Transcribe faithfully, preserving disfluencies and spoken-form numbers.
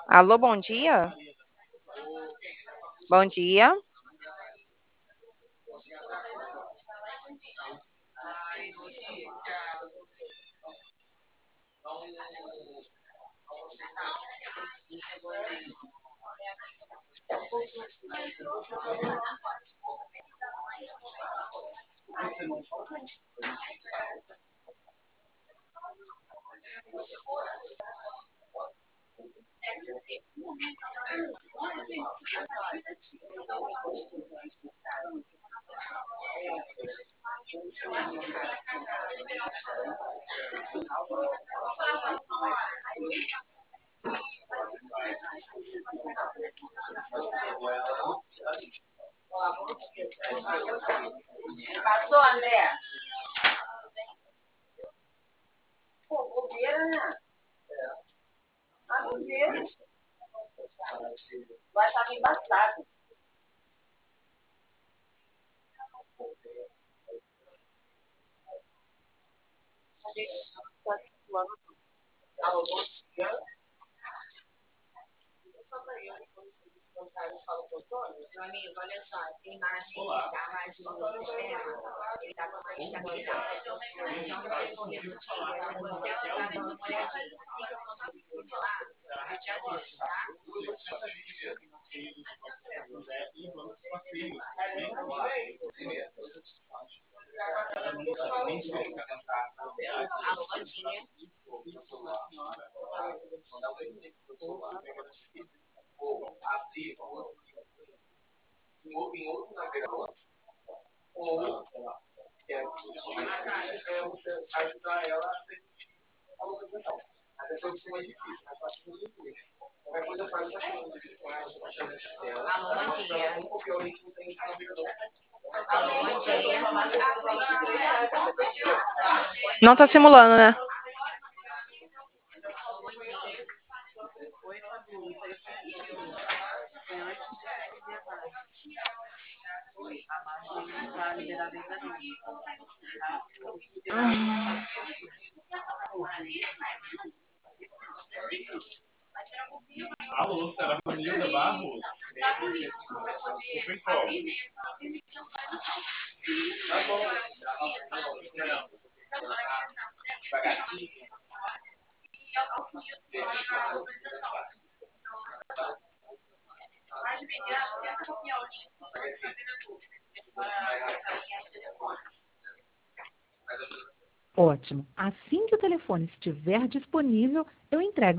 Alô, bom dia. Bom dia. Passou, André? Pô, bobeira, né? Ah, bobeira. Vai estar embaçado. Alô, bom dia. Meu amigo, olha só, tem imagem que tá mais no sistema, ele tá com uma instabilidade. Então, você correr do dia, você tá dando uma olhadinha. Assim que eu conseguir falar, eu te aviso, tá? Alô, bom dia. Alô, bom dia. Alô, bom dia. Não tá simulando, né? Alô, será Vanilda Barros? Pessoal. Tá bom. Ótimo. Assim que o telefone estiver disponível, eu entrego.